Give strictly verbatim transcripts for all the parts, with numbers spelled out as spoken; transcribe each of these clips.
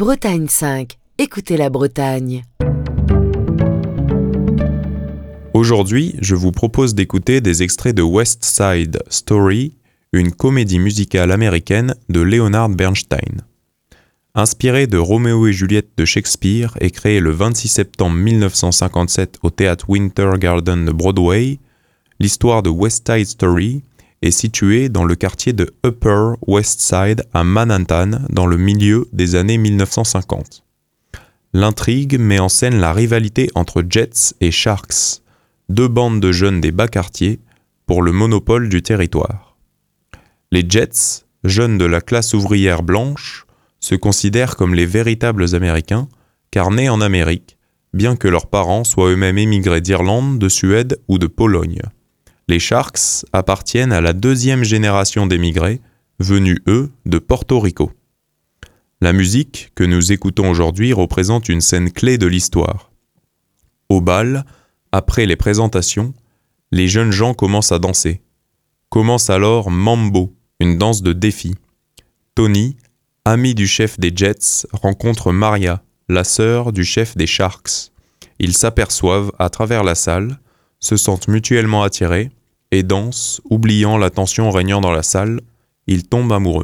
Bretagne cinq, écoutez la Bretagne. Aujourd'hui, je vous propose d'écouter des extraits de West Side Story, une comédie musicale américaine de Leonard Bernstein. Inspirée de Roméo et Juliette de Shakespeare et créée le vingt-six septembre mille neuf cent cinquante-sept au théâtre Winter Garden de Broadway, l'histoire de West Side Story est située dans le quartier de Upper West Side à Manhattan dans le milieu des années mille neuf cent cinquante. L'intrigue met en scène la rivalité entre Jets et Sharks, deux bandes de jeunes des bas quartiers, pour le monopole du territoire. Les Jets, jeunes de la classe ouvrière blanche, se considèrent comme les véritables Américains, car nés en Amérique, bien que leurs parents soient eux-mêmes émigrés d'Irlande, de Suède ou de Pologne. Les Sharks appartiennent à la deuxième génération d'émigrés, venus eux de Porto Rico. La musique que nous écoutons aujourd'hui représente une scène clé de l'histoire. Au bal, après les présentations, les jeunes gens commencent à danser. Commence alors Mambo, une danse de défi. Tony, ami du chef des Jets, rencontre Maria, la sœur du chef des Sharks. Ils s'aperçoivent à travers la salle, se sentent mutuellement attirés et dansent, oubliant la tension régnant dans la salle. Ils tombent amoureux.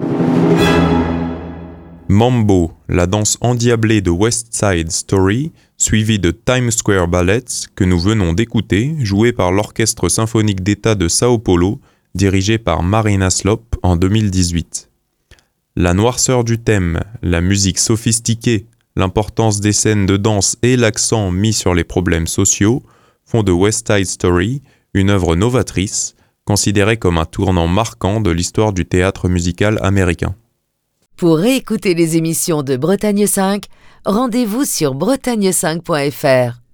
Mambo, la danse endiablée de West Side Story, suivi de Times Square Ballets que nous venons d'écouter, joué par l'Orchestre symphonique d'État de Sao Paulo, dirigé par Marina Slope en deux mille dix-huit. La noirceur du thème, la musique sophistiquée, l'importance des scènes de danse et l'accent mis sur les problèmes sociaux font de West Side Story une œuvre novatrice, considérée comme un tournant marquant de l'histoire du théâtre musical américain. Pour réécouter les émissions de Bretagne cinq, rendez-vous sur bretagne cinq point f r.